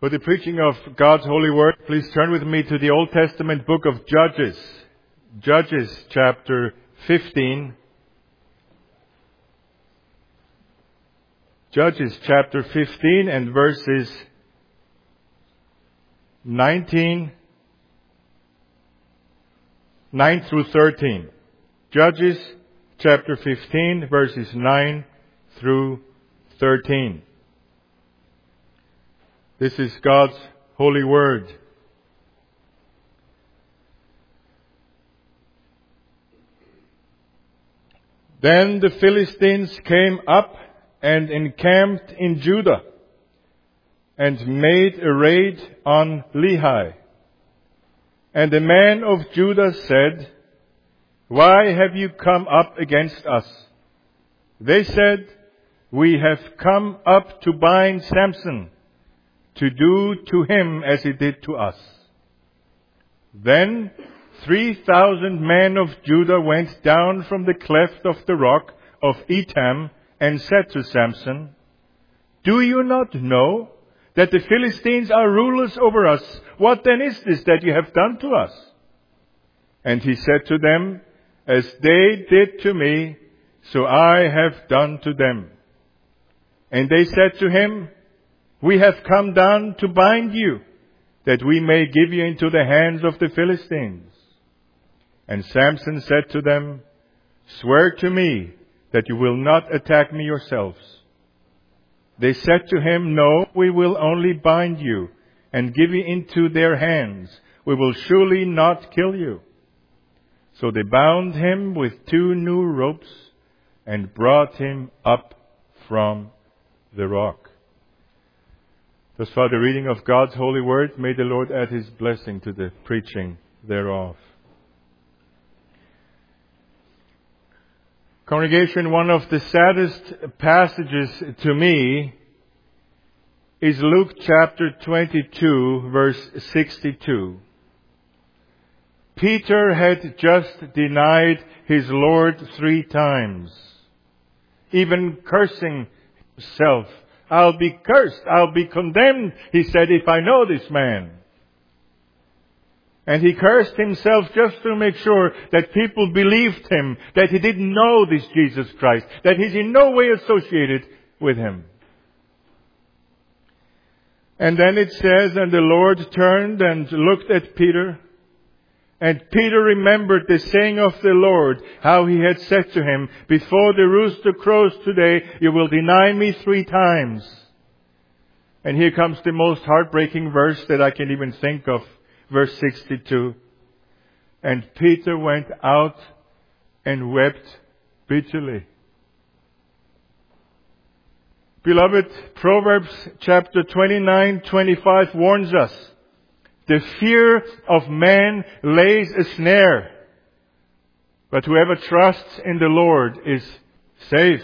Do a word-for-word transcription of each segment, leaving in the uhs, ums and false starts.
For the preaching of God's holy word, please turn with me to the Old Testament book of Judges. Judges chapter fifteen. Judges chapter fifteen and verses nineteen, nine through thirteen. Judges chapter fifteen, verses nine through thirteen. This is God's holy word. Then the Philistines came up and encamped in Judah and made a raid on Lehi. And the men of Judah said, "Why have you come up against us?" They said, "We have come up to bind Samson, to do to him as he did to us." Then three thousand men of Judah went down from the cleft of the rock of Etam and said to Samson, "Do you not know that the Philistines are rulers over us? What then is this that you have done to us?" And he said to them, "As they did to me, so I have done to them." And they said to him, "We have come down to bind you, that we may give you into the hands of the Philistines." And Samson said to them, "Swear to me that you will not attack me yourselves." They said to him, "No, we will only bind you and give you into their hands. We will surely not kill you." So they bound him with two new ropes and brought him up from the rock. Thus far the reading of God's holy word. May the Lord add His blessing to the preaching thereof. Congregation, one of the saddest passages to me is Luke chapter twenty-two, verse sixty-two. Peter had just denied his Lord three times, even cursing himself. "I'll be cursed, I'll be condemned," he said, "if I know this man." And he cursed himself just to make sure that people believed him, that he didn't know this Jesus Christ, that he's in no way associated with him. And then it says, "And the Lord turned and looked at Peter, and Peter remembered the saying of the Lord, how he had said to him, 'Before the rooster crows today, you will deny me three times.'" And here comes the most heartbreaking verse that I can even think of, verse sixty-two. "And Peter went out and wept bitterly." Beloved, Proverbs chapter twenty-nine, twenty-five warns us, "The fear of man lays a snare, but whoever trusts in the Lord is safe."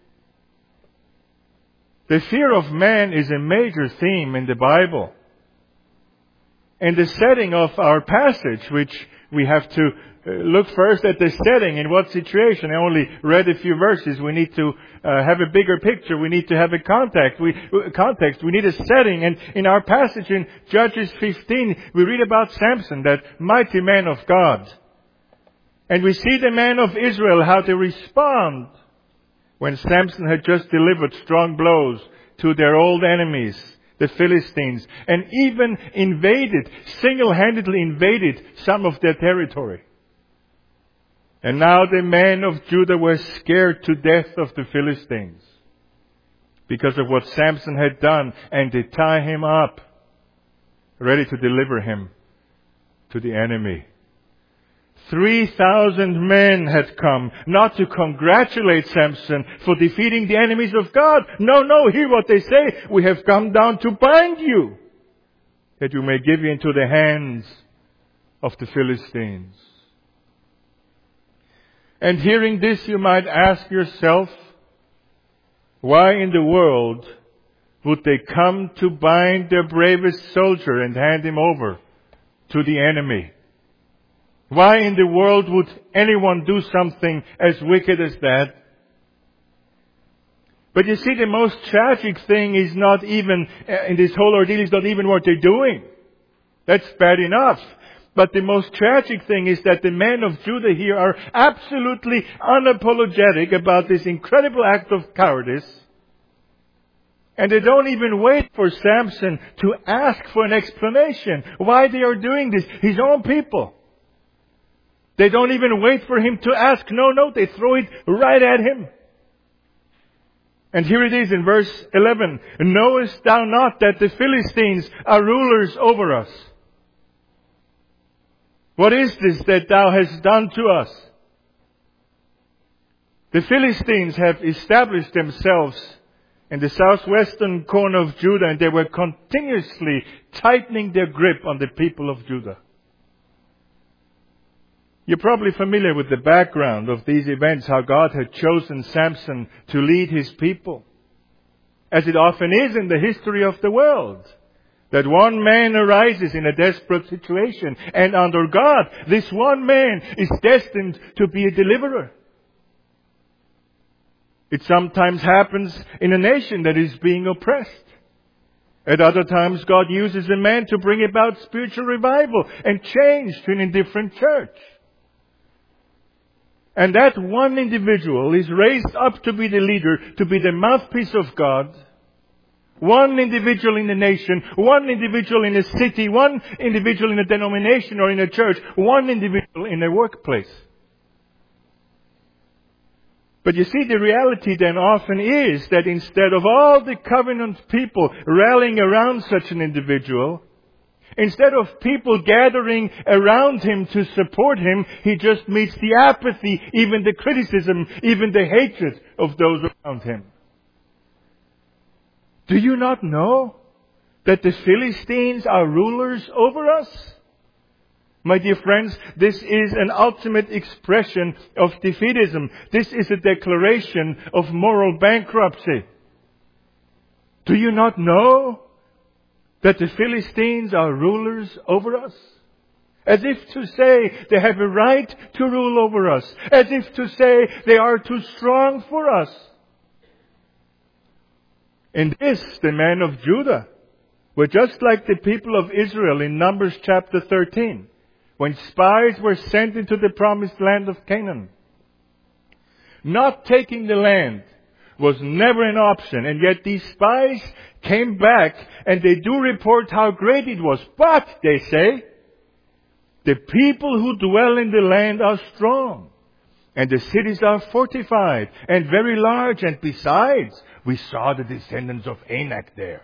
The fear of man is a major theme in the Bible. And the setting of our passage, which we have to look first at the setting, in what situation. I only read a few verses. We need to uh, have a bigger picture. We need to have a context. We, context. We need a setting. And in our passage in Judges fifteen, we read about Samson, that mighty man of God. And we see the men of Israel, how they respond when Samson had just delivered strong blows to their old enemies, the Philistines, and even invaded, single-handedly invaded some of their territory. And now the men of Judah were scared to death of the Philistines because of what Samson had done, and they tie him up, ready to deliver him to the enemy. Three thousand men had come, not to congratulate Samson for defeating the enemies of God. No, no, hear what they say. "We have come down to bind you, that you may give you into the hands of the Philistines." And hearing this, you might ask yourself, why in the world would they come to bind their bravest soldier and hand him over to the enemy? Why in the world would anyone do something as wicked as that? But you see, the most tragic thing is not even, in this whole ordeal, is not even what they're doing. That's bad enough. But the most tragic thing is that the men of Judah here are absolutely unapologetic about this incredible act of cowardice. And they don't even wait for Samson to ask for an explanation why they are doing this. His own people. They don't even wait for him to ask. No, no, they throw it right at him. And here it is in verse eleven. Knowest thou not that the Philistines are rulers over us? What is this that thou hast done to us? The Philistines have established themselves in the southwestern corner of Judah, and they were continuously tightening their grip on the people of Judah. You're probably familiar with the background of these events, how God had chosen Samson to lead his people. As it often is in the history of the world, that one man arises in a desperate situation, and under God, this one man is destined to be a deliverer. It sometimes happens in a nation that is being oppressed. At other times, God uses a man to bring about spiritual revival and change to an indifferent church. And that one individual is raised up to be the leader, to be the mouthpiece of God. One individual in a nation, one individual in a city, one individual in a denomination or in a church, one individual in a workplace. But you see, the reality then often is that instead of all the covenant people rallying around such an individual, instead of people gathering around him to support him, he just meets the apathy, even the criticism, even the hatred of those around him. Do you not know that the Philistines are rulers over us? My dear friends, this is an ultimate expression of defeatism. This is a declaration of moral bankruptcy. Do you not know that the Philistines are rulers over us? As if to say they have a right to rule over us. As if to say they are too strong for us. In this, the men of Judah were just like the people of Israel in Numbers chapter thirteen, when spies were sent into the promised land of Canaan. Not taking the land was never an option, and yet these spies came back and they do report how great it was. But, they say, the people who dwell in the land are strong, and the cities are fortified and very large, and besides, we saw the descendants of Anak there.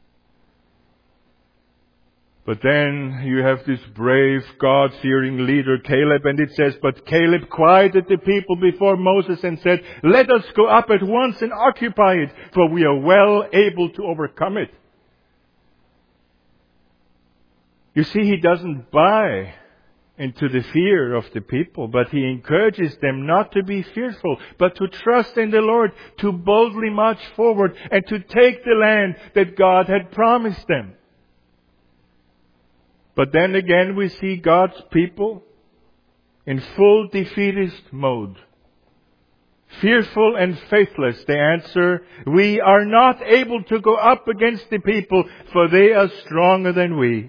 But then you have this brave, God-fearing leader, Caleb, and it says, but Caleb quieted the people before Moses and said, let us go up at once and occupy it, for we are well able to overcome it. You see, he doesn't buy into the fear of the people, but he encourages them not to be fearful, but to trust in the Lord, to boldly march forward and to take the land that God had promised them. But then again we see God's people in full defeatist mode. Fearful and faithless, they answer, we are not able to go up against the people, for they are stronger than we.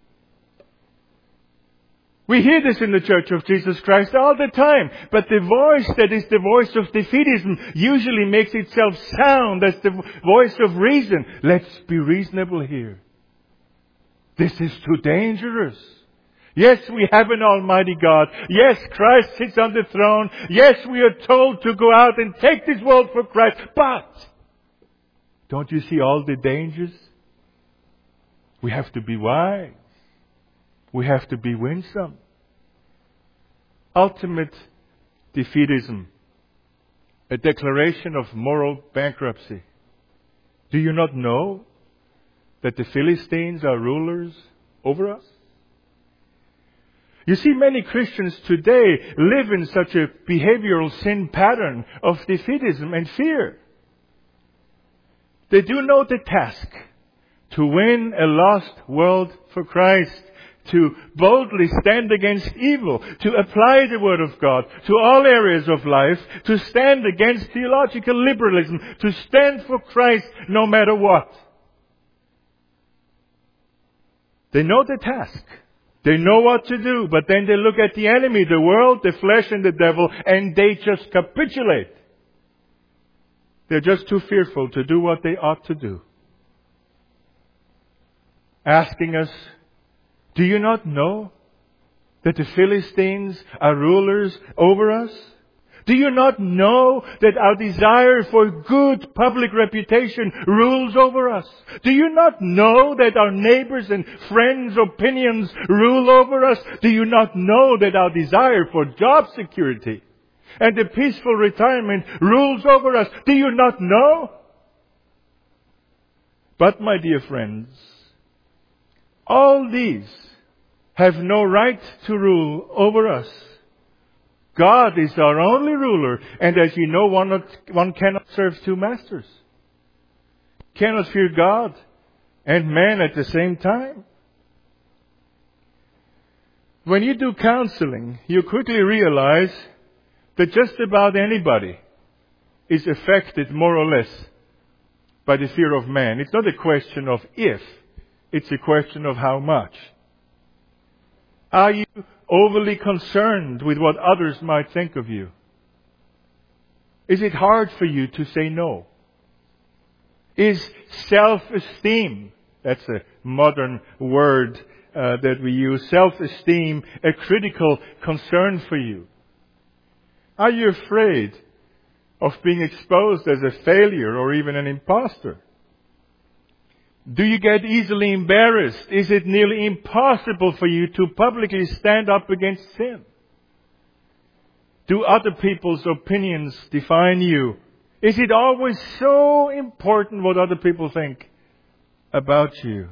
We hear this in the Church of Jesus Christ all the time, but the voice that is the voice of defeatism usually makes itself sound as the voice of reason. Let's be reasonable here. This is too dangerous. Yes, we have an Almighty God. Yes, Christ sits on the throne. Yes, we are told to go out and take this world for Christ. But, don't you see all the dangers? We have to be wise. We have to be winsome. Ultimate defeatism. A declaration of moral bankruptcy. Do you not know that the Philistines are rulers over us? You see, many Christians today live in such a behavioral sin pattern of defeatism and fear. They do know the task to win a lost world for Christ, to boldly stand against evil, to apply the Word of God to all areas of life, to stand against theological liberalism, to stand for Christ no matter what. They know the task. They know what to do, but then they look at the enemy, the world, the flesh, and the devil, and they just capitulate. They're just too fearful to do what they ought to do. Asking us, do you not know that the Philistines are rulers over us? Do you not know that our desire for good public reputation rules over us? Do you not know that our neighbors' and friends' opinions rule over us? Do you not know that our desire for job security and the peaceful retirement rules over us? Do you not know? But, my dear friends, all these have no right to rule over us. God is our only ruler, and as you know, one, not, one cannot serve two masters. Cannot fear God and man at the same time. When you do counseling, you quickly realize that just about anybody is affected more or less by the fear of man. It's not a question of if, it's a question of how much. Are you overly concerned with what others might think of you? Is it hard for you to say no? Is self-esteem, that's a modern word uh, that we use, self-esteem a critical concern for you? Are you afraid of being exposed as a failure or even an imposter? Do you get easily embarrassed? Is it nearly impossible for you to publicly stand up against sin? Do other people's opinions define you? Is it always so important what other people think about you?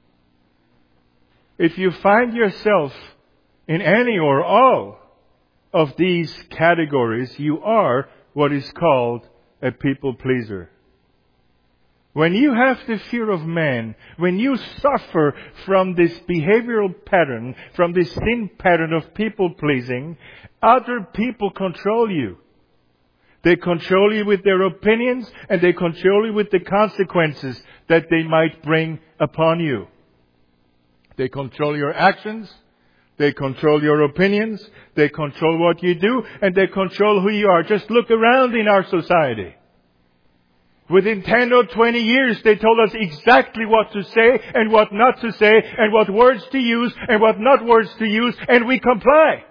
If you find yourself in any or all of these categories, you are what is called a people pleaser. When you have the fear of man, when you suffer from this behavioral pattern, from this sin pattern of people-pleasing, other people control you. They control you with their opinions, and they control you with the consequences that they might bring upon you. They control your actions, they control your opinions, they control what you do, and they control who you are. Just look around in our society. Within ten or twenty years, they told us exactly what to say and what not to say and what words to use and what not words to use, and we comply.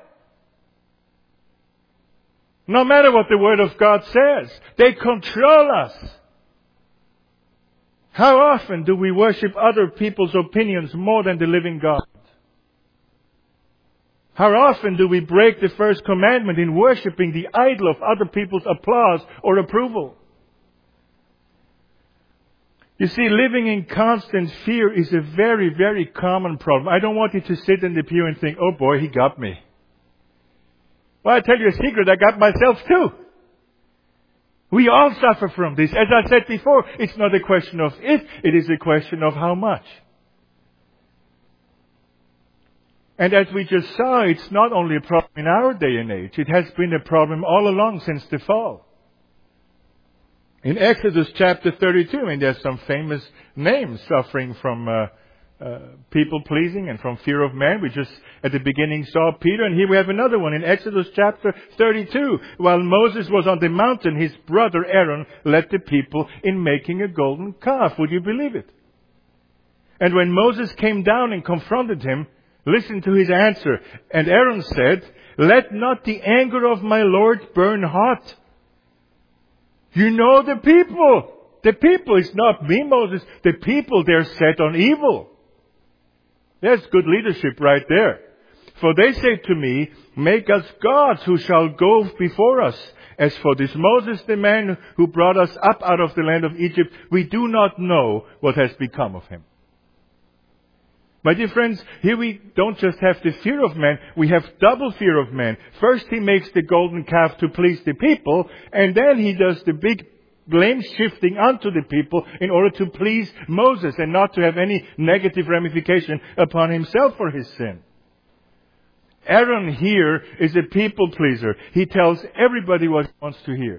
No matter what the Word of God says, they control us. How often do we worship other people's opinions more than the living God? How often do we break the first commandment in worshiping the idol of other people's applause or approval? You see, living in constant fear is a very, very common problem. I don't want you to sit in the pew and think, oh boy, he got me. Well, I tell you a secret, I got myself too. We all suffer from this. As I said before, it's not a question of if, it is a question of how much. And as we just saw, it's not only a problem in our day and age. It has been a problem all along since the fall. In Exodus chapter thirty-two, I mean, there's some famous names suffering from uh, uh, people-pleasing and from fear of man. We just, at the beginning, saw Peter, and here we have another one. In Exodus chapter thirty-two, while Moses was on the mountain, his brother Aaron led the people in making a golden calf. Would you believe it? And when Moses came down and confronted him, listen to his answer. And Aaron said, "Let not the anger of my Lord burn hot." You know the people. The people, it's not me, Moses. The people, they're set on evil. There's good leadership right there. For they say to me, make us gods who shall go before us. As for this Moses, the man who brought us up out of the land of Egypt, we do not know what has become of him. My dear friends, here we don't just have the fear of man, we have double fear of man. First he makes the golden calf to please the people, and then he does the big blame shifting onto the people in order to please Moses and not to have any negative ramification upon himself for his sin. Aaron here is a people pleaser. He tells everybody what he wants to hear.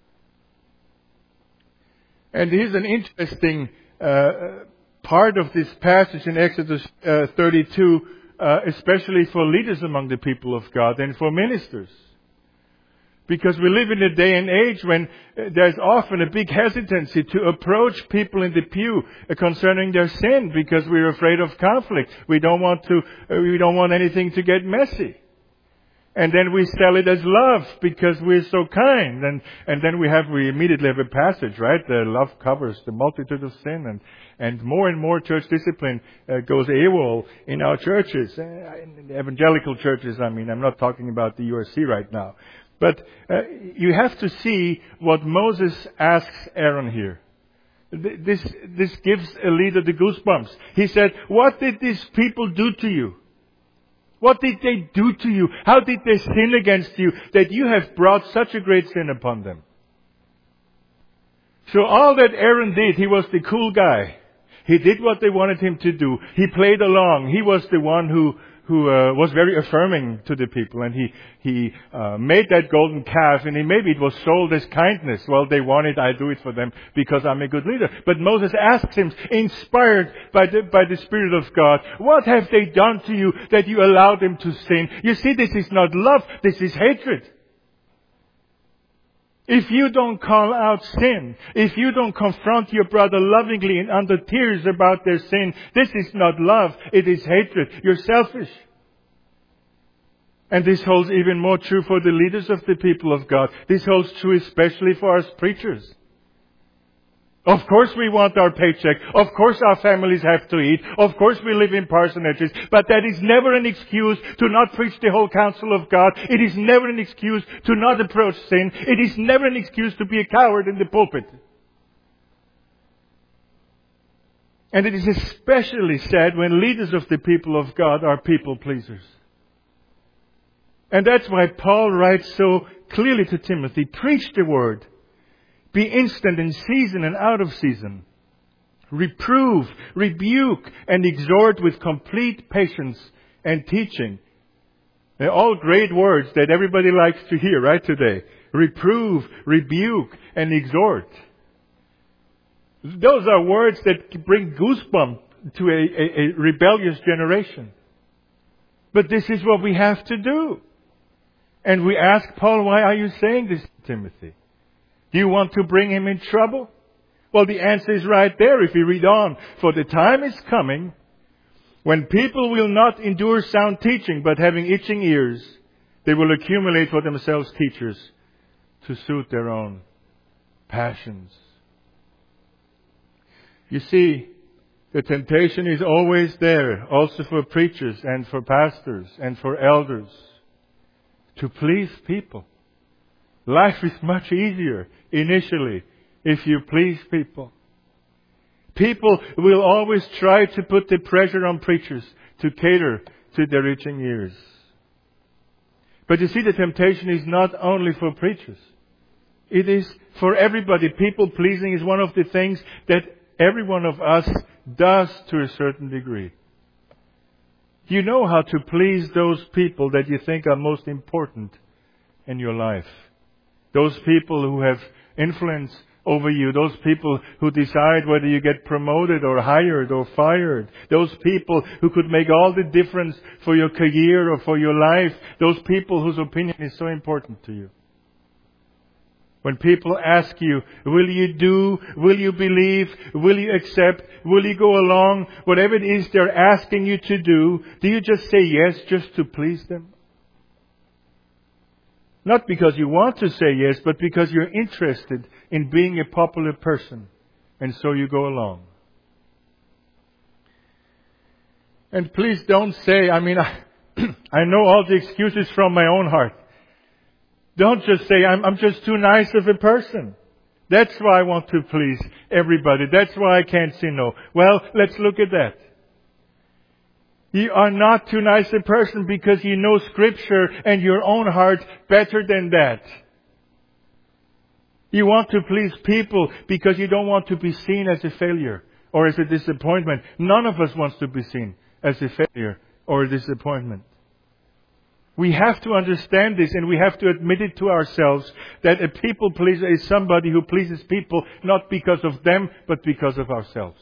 And here's an interesting uh, part of this passage in Exodus uh, thirty-two, uh, especially for leaders among the people of God and for ministers. Because we live in a day and age when there's often a big hesitancy to approach people in the pew concerning their sin because we're afraid of conflict. We don't want to, we don't want anything to get messy. And then we sell it as love because we're so kind. And, and then we have, we immediately have a passage, right? The love covers the multitude of sin. And, and more and more church discipline uh, goes AWOL in our churches. Uh, in the evangelical churches, I mean, I'm not talking about the U R C right now. But uh, you have to see what Moses asks Aaron here. This, this gives a leader the goosebumps. He said, what did these people do to you? What did they do to you? How did they sin against you that you have brought such a great sin upon them? So all that Aaron did, he was the cool guy. He did what they wanted him to do. He played along. He was the one who who uh, was very affirming to the people, and he he uh, made that golden calf, and he, maybe it was sold as kindness. Well, they want it, I do it for them because I'm a good leader. But Moses asks him, inspired by the by the Spirit of God, what have they done to you that you allowed them to sin? You see, this is not love, this is hatred. If you don't call out sin, if you don't confront your brother lovingly and under tears about their sin, this is not love, it is hatred. You're selfish. And this holds even more true for the leaders of the people of God. This holds true especially for us preachers. Of course we want our paycheck. Of course our families have to eat. Of course we live in parsonages. But that is never an excuse to not preach the whole counsel of God. It is never an excuse to not approach sin. It is never an excuse to be a coward in the pulpit. And it is especially sad when leaders of the people of God are people pleasers. And that's why Paul writes so clearly to Timothy, preach the word. Be instant in season and out of season. Reprove, rebuke, and exhort with complete patience and teaching. They're all great words that everybody likes to hear, right, today. Reprove, rebuke, and exhort. Those are words that bring goosebumps to a, a, a rebellious generation. But this is what we have to do. And we ask Paul, why are you saying this, Timothy? Do you want to bring him in trouble? Well, the answer is right there if you read on. For the time is coming when people will not endure sound teaching, but having itching ears, they will accumulate for themselves teachers to suit their own passions. You see, the temptation is always there, also for preachers and for pastors and for elders, to please people. Life is much easier initially if you please people. People will always try to put the pressure on preachers to cater to their itching ears. But you see, the temptation is not only for preachers. It is for everybody. People pleasing is one of the things that every one of us does to a certain degree. You know how to please those people that you think are most important in your life. Those people who have influence over you. Those people who decide whether you get promoted or hired or fired. Those people who could make all the difference for your career or for your life. Those people whose opinion is so important to you. When people ask you, will you do, will you believe, will you accept, will you go along, whatever it is they're asking you to do, do you just say yes just to please them? Not because you want to say yes, but because you're interested in being a popular person. And so you go along. And please don't say, I mean, I, I know all the excuses from my own heart. Don't just say, I'm, I'm just too nice of a person. That's why I want to please everybody. That's why I can't say no. Well, let's look at that. You are not too nice a person because you know Scripture and your own heart better than that. You want to please people because you don't want to be seen as a failure or as a disappointment. None of us wants to be seen as a failure or a disappointment. We have to understand this, and we have to admit it to ourselves that a people pleaser is somebody who pleases people not because of them, but because of ourselves.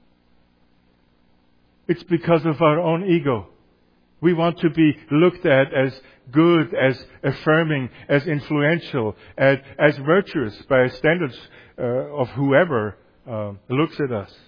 It's because of our own ego. We want to be looked at as good, as affirming, as influential, as, as virtuous by standards uh, of whoever uh, looks at us.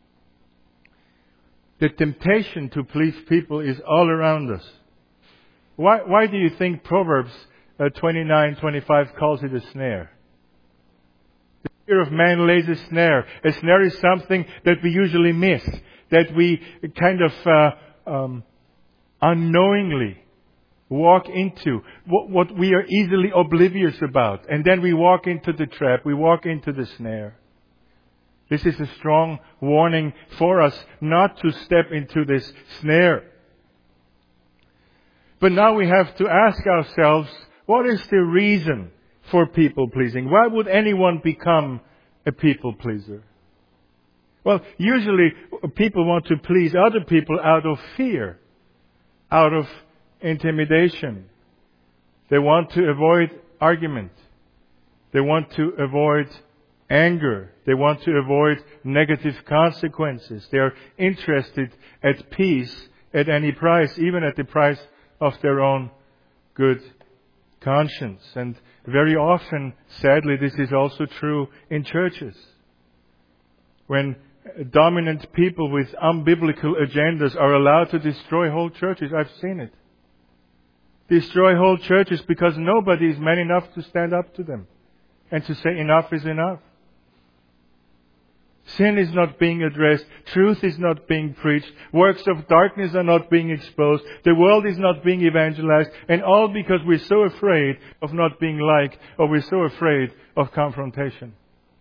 The temptation to please people is all around us. Why, why do you think Proverbs uh, twenty-nine twenty-five calls it a snare? The fear of man lays a snare. A snare is something that we usually miss, that we kind of uh, um, unknowingly walk into, what, what we are easily oblivious about. And then we walk into the trap, we walk into the snare. This is a strong warning for us not to step into this snare. But now we have to ask ourselves, what is the reason for people pleasing? Why would anyone become a people pleaser? Well, usually people want to please other people out of fear, out of intimidation. They want to avoid argument. They want to avoid anger. They want to avoid negative consequences. They are interested at peace at any price, even at the price of their own good conscience. And very often, sadly, this is also true in churches. When dominant people with unbiblical agendas are allowed to destroy whole churches, I've seen it. Destroy whole churches because nobody is man enough to stand up to them and to say enough is enough. Sin is not being addressed. Truth is not being preached. Works of darkness are not being exposed. The world is not being evangelized. And all because we're so afraid of not being liked, or we're so afraid of confrontation.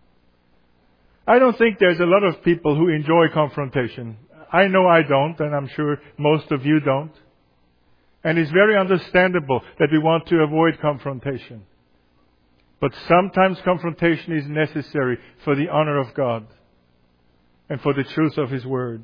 I don't think there's a lot of people who enjoy confrontation. I know I don't, and I'm sure most of you don't. And it's very understandable that we want to avoid confrontation. But sometimes confrontation is necessary for the honor of God and for the truth of His Word.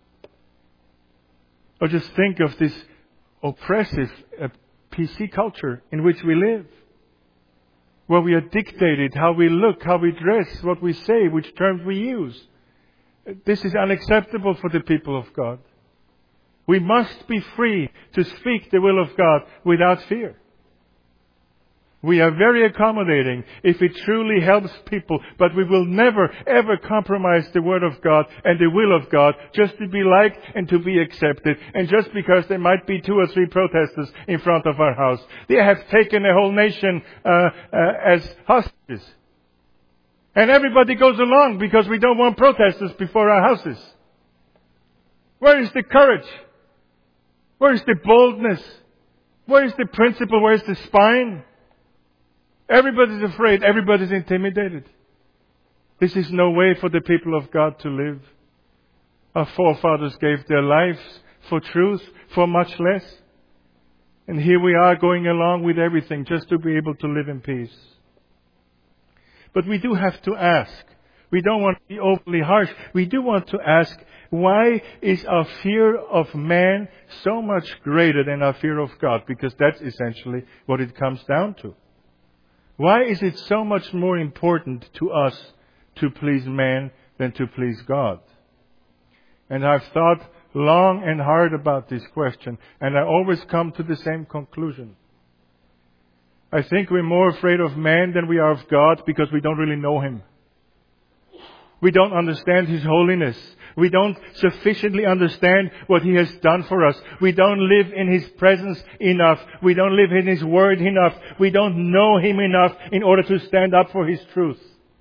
Or just think of this oppressive uh, P C culture in which we live, where we are dictated how we look, how we dress, what we say, which terms we use. This is unacceptable for the people of God. We must be free to speak the will of God without fear. We are very accommodating if it truly helps people, but we will never, ever compromise the Word of God and the will of God just to be liked and to be accepted, and just because there might be two or three protesters in front of our house. They have taken a whole nation uh, uh, as hostages. And everybody goes along because we don't want protesters before our houses. Where is the courage? Where is the boldness? Where is the principle? Where is the spine? Everybody's afraid. Everybody's intimidated. This is no way for the people of God to live. Our forefathers gave their lives for truth, for much less. And here we are going along with everything just to be able to live in peace. But we do have to ask. We don't want to be overly harsh. We do want to ask, why is our fear of man so much greater than our fear of God? Because that's essentially what it comes down to. Why is it so much more important to us to please man than to please God? And I've thought long and hard about this question, and I always come to the same conclusion. I think we're more afraid of man than we are of God because we don't really know Him. We don't understand His holiness. We don't sufficiently understand what He has done for us. We don't live in His presence enough. We don't live in His Word enough. We don't know Him enough in order to stand up for His truth.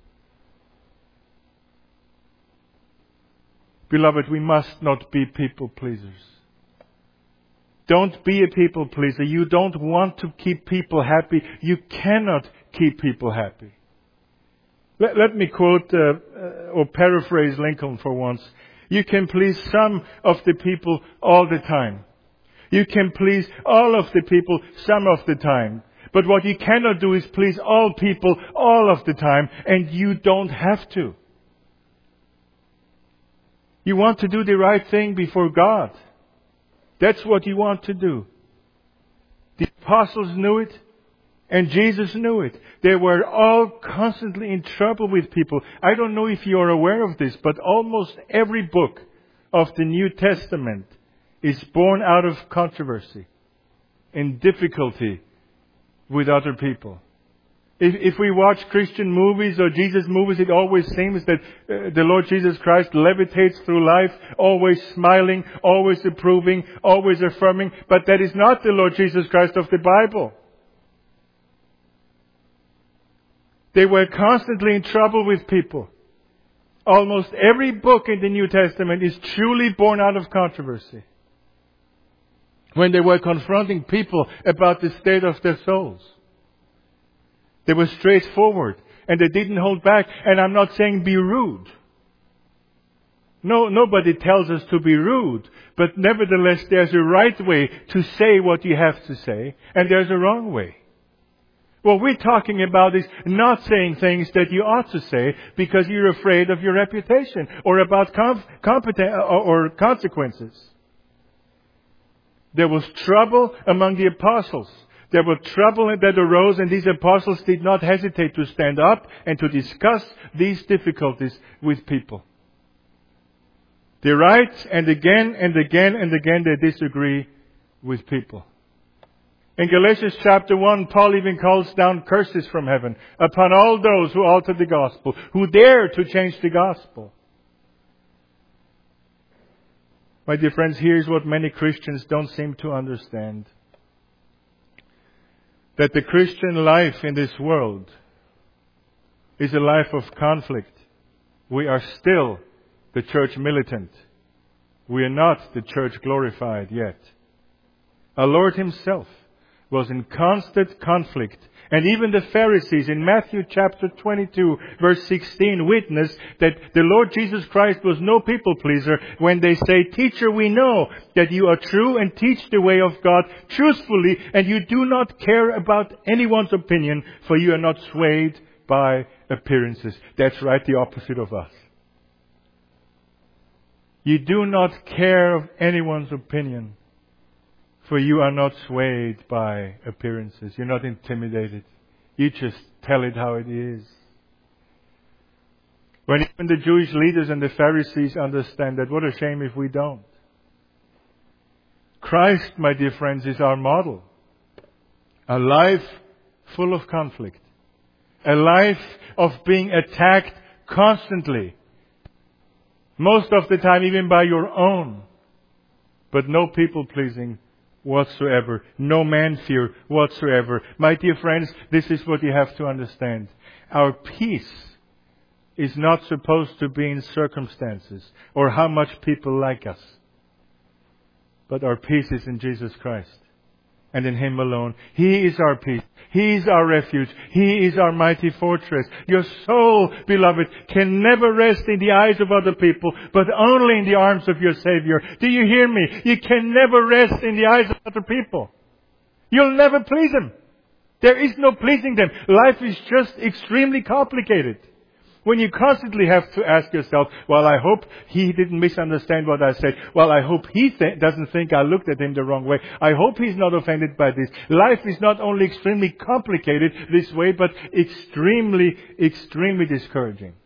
Beloved, we must not be people pleasers. Don't be a people pleaser. You don't want to keep people happy. You cannot keep people happy. Let, let me quote uh, uh, or paraphrase Lincoln for once. You can please some of the people all the time. You can please all of the people some of the time. But what you cannot do is please all people all of the time, and you don't have to. You want to do the right thing before God. That's what you want to do. The apostles knew it, and Jesus knew it. They were all constantly in trouble with people. I don't know if you're aware of this, but almost every book of the New Testament is born out of controversy and difficulty with other people. If, if we watch Christian movies or Jesus movies, it always seems that uh, the Lord Jesus Christ levitates through life, always smiling, always approving, always affirming. But that is not the Lord Jesus Christ of the Bible. They were constantly in trouble with people. Almost every book in the New Testament is truly born out of controversy. When they were confronting people about the state of their souls. They were straightforward and they didn't hold back. And I'm not saying be rude. No, nobody tells us to be rude. But nevertheless, there's a right way to say what you have to say. And there's a wrong way. What we're talking about is not saying things that you ought to say because you're afraid of your reputation or about com- competent or, or consequences. There was trouble among the apostles. There was trouble that arose, and these apostles did not hesitate to stand up and to discuss these difficulties with people. They write, and again and again and again they disagree with people. In Galatians chapter one, Paul even calls down curses from heaven upon all those who alter the gospel, who dare to change the gospel. My dear friends, here's what many Christians don't seem to understand. That the Christian life in this world is a life of conflict. We are still the church militant. We are not the church glorified yet. Our Lord Himself was in constant conflict. And even the Pharisees in Matthew chapter twenty-two verse sixteen witness that the Lord Jesus Christ was no people pleaser when they say, "Teacher, we know that you are true and teach the way of God truthfully, and you do not care about anyone's opinion, for you are not swayed by appearances." That's right, the opposite of us. You do not care of anyone's opinion. For you are not swayed by appearances. You're not intimidated. You just tell it how it is. When even the Jewish leaders and the Pharisees understand that, what a shame if we don't. Christ, my dear friends, is our model. A life full of conflict. A life of being attacked constantly. Most of the time even by your own. But no people pleasing whatsoever. No man fear whatsoever. My dear friends, this is what you have to understand. Our peace is not supposed to be in circumstances or how much people like us. But our peace is in Jesus Christ and in Him alone. He is our peace. He is our refuge. He is our mighty fortress. Your soul, beloved, can never rest in the eyes of other people, but only in the arms of your Savior. Do you hear me? You can never rest in the eyes of other people. You'll never please them. There is no pleasing them. Life is just extremely complicated. When you constantly have to ask yourself, well, I hope he didn't misunderstand what I said. Well, I hope he th- doesn't think I looked at him the wrong way. I hope he's not offended by this. Life is not only extremely complicated this way, but extremely, extremely discouraging.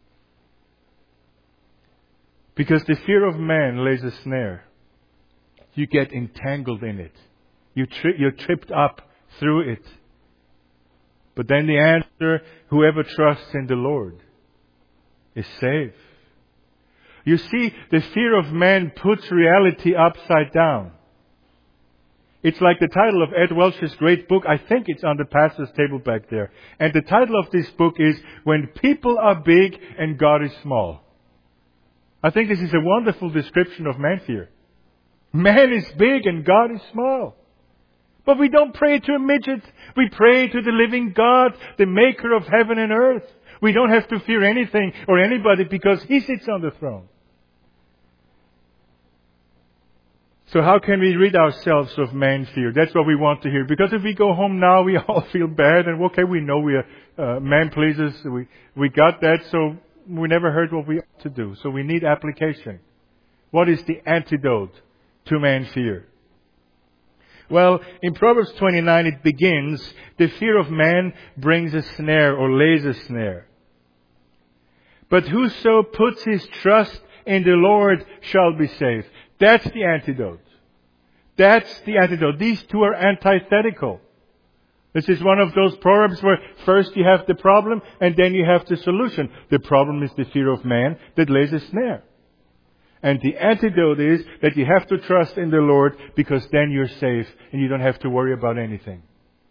Because the fear of man lays a snare. You get entangled in it. You tri- you're tripped up through it. But then the answer, whoever trusts in the Lord is safe. You see, the fear of man puts reality upside down. It's like the title of Ed Welch's great book. I think it's on the pastor's table back there. And the title of this book is When People Are Big and God is Small. I think this is a wonderful description of man fear. Man is big and God is small. But we don't pray to a midget. We pray to the living God, the maker of heaven and earth. We don't have to fear anything or anybody because He sits on the throne. So how can we rid ourselves of man fear? That's what we want to hear. Because if we go home now, we all feel bad, and okay, we know we are uh, man pleasers. We we got that, so we never heard what we ought to do. So we need application. What is the antidote to man fear? Well, in Proverbs twenty-nine it begins, the fear of man brings a snare or lays a snare. But whoso puts his trust in the Lord shall be saved. That's the antidote. That's the antidote. These two are antithetical. This is one of those proverbs where first you have the problem and then you have the solution. The problem is the fear of man that lays a snare. And the antidote is that you have to trust in the Lord, because then you're safe and you don't have to worry about anything.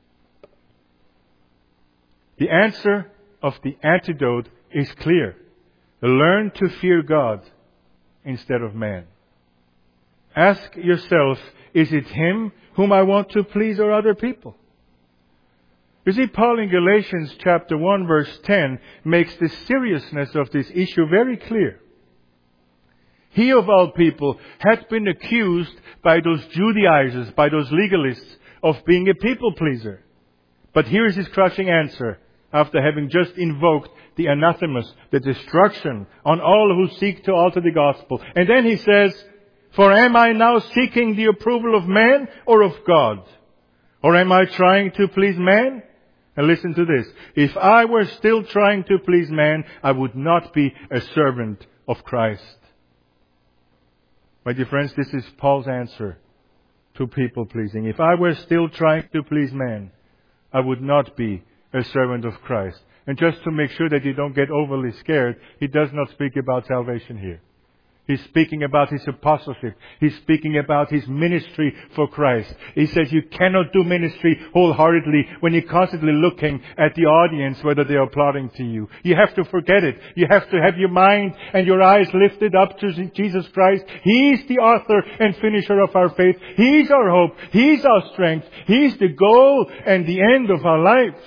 The answer of the antidote is clear. Learn to fear God instead of man. Ask yourself, is it Him whom I want to please or other people? You see, Paul in Galatians chapter one verse ten makes the seriousness of this issue very clear. He of all people had been accused by those Judaizers, by those legalists, of being a people pleaser. But here is his crushing answer, after having just invoked the anathemas, the destruction on all who seek to alter the gospel. And then he says, for am I now seeking the approval of man or of God? Or am I trying to please man? And listen to this. If I were still trying to please man, I would not be a servant of Christ. My dear friends, this is Paul's answer to people pleasing. If I were still trying to please man, I would not be a servant of Christ. And just to make sure that you don't get overly scared, he does not speak about salvation here. He's speaking about his apostleship. He's speaking about his ministry for Christ. He says you cannot do ministry wholeheartedly when you're constantly looking at the audience, whether they are applauding to you. You have to forget it. You have to have your mind and your eyes lifted up to Jesus Christ. He's the author and finisher of our faith. He's our hope. He's our strength. He's the goal and the end of our lives.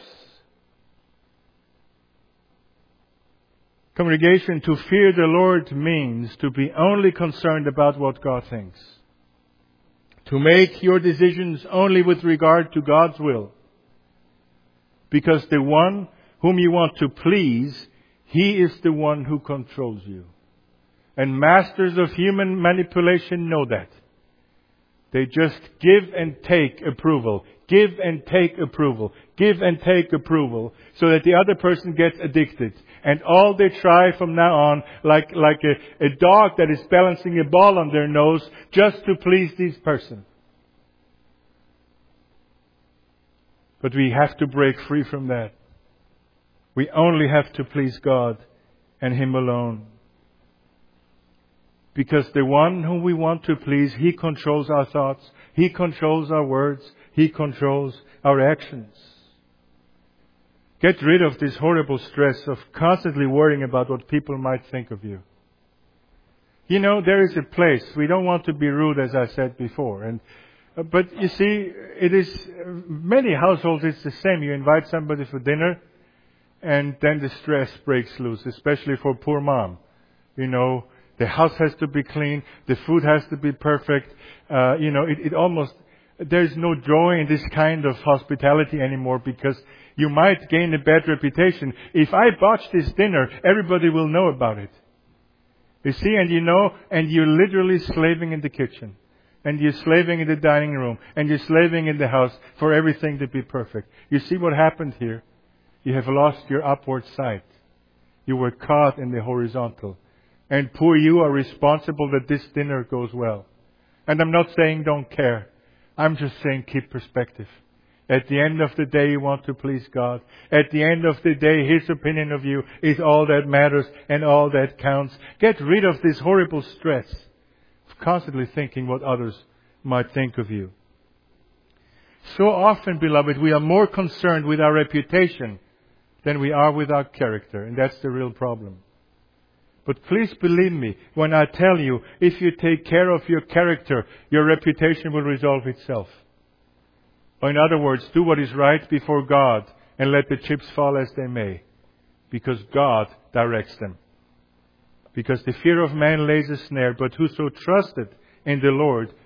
Congregation, to fear the Lord means to be only concerned about what God thinks. To make your decisions only with regard to God's will. Because the one whom you want to please, He is the one who controls you. And masters of human manipulation know that. They just give and take approval. Give and take approval. Give and take approval. So that the other person gets addicted. And all they try from now on, like, like a, a dog that is balancing a ball on their nose, just to please this person. But we have to break free from that. We only have to please God and Him alone. Because the one whom we want to please, He controls our thoughts. He controls our words. He controls our actions. Get rid of this horrible stress of constantly worrying about what people might think of you. You know, there is a place. We don't want to be rude, as I said before. And uh, but you see, it is uh, many households. It's the same. You invite somebody for dinner, and then the stress breaks loose, especially for poor mom. You know, the house has to be clean. The food has to be perfect. Uh, you know, it, it almost there's no joy in this kind of hospitality anymore, because you might gain a bad reputation. If I botch this dinner, everybody will know about it. You see, and you know, and you're literally slaving in the kitchen. And you're slaving in the dining room. And you're slaving in the house for everything to be perfect. You see what happened here? You have lost your upward sight. You were caught in the horizontal. And poor you are responsible that this dinner goes well. And I'm not saying don't care. I'm just saying keep perspective. At the end of the day, you want to please God. At the end of the day, His opinion of you is all that matters and all that counts. Get rid of this horrible stress of constantly thinking what others might think of you. So often, beloved, we are more concerned with our reputation than we are with our character. And that's the real problem. But please believe me when I tell you, if you take care of your character, your reputation will resolve itself. Or in other words, do what is right before God and let the chips fall as they may. Because God directs them. Because the fear of man lays a snare, but whoso trusted in the Lord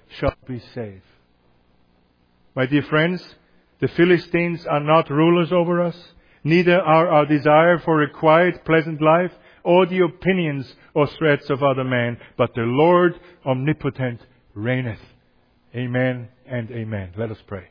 shall be saved. My dear friends, the Philistines are not rulers over us, neither are our desire for a quiet, pleasant life, or the opinions or threats of other men, but the Lord omnipotent reigneth. Amen and amen. Let us pray.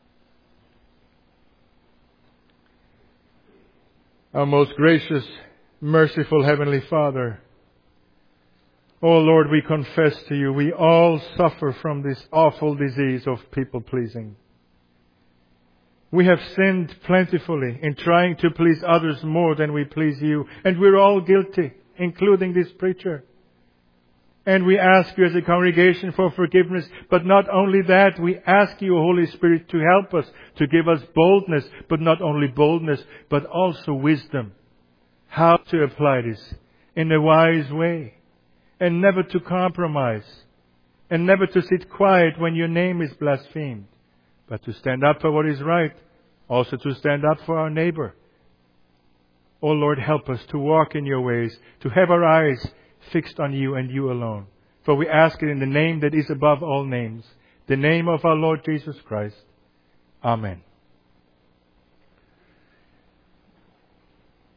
Our most gracious, merciful Heavenly Father, oh Lord, we confess to you, we all suffer from this awful disease of people-pleasing. We have sinned plentifully in trying to please others more than we please you. And we're all guilty, including this preacher. And we ask you as a congregation for forgiveness. But not only that, we ask you, Holy Spirit, to help us, to give us boldness. But not only boldness, but also wisdom. How to apply this in a wise way. And never to compromise. And never to sit quiet when your name is blasphemed. But to stand up for what is right. Also to stand up for our neighbor. Oh Lord, help us to walk in your ways. To have our eyes fixed on you and you alone. For we ask it in the name that is above all names. The name of our Lord Jesus Christ. Amen.